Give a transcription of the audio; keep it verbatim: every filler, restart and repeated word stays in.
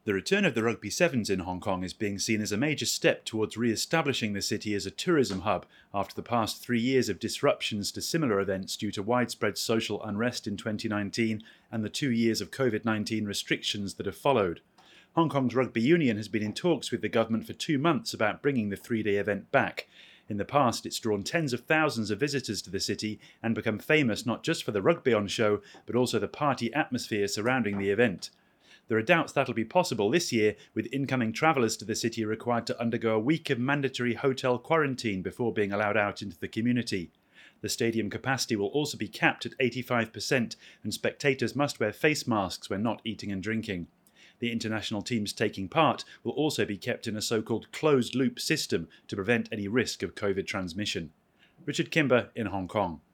The return of the Rugby Sevens in Hong Kong is being seen as a major step towards re-establishing the city as a tourism hub after the past three years of disruptions to similar events due to widespread social unrest in twenty nineteen and the two years of COVID nineteen restrictions that have followed. Hong Kong's rugby union has been in talks with the government for two months about bringing the three-day event back. In the past, it's drawn tens of thousands of visitors to the city and become famous not just for the rugby on show, but also the party atmosphere surrounding the event. There are doubts that'll be possible this year, with incoming travellers to the city required to undergo a week of mandatory hotel quarantine before being allowed out into the community. The stadium capacity will also be capped at eighty-five percent, and spectators must wear face masks when not eating and drinking. The international teams taking part will also be kept in a so-called closed-loop system to prevent any risk of COVID transmission. Richard Kimber in Hong Kong.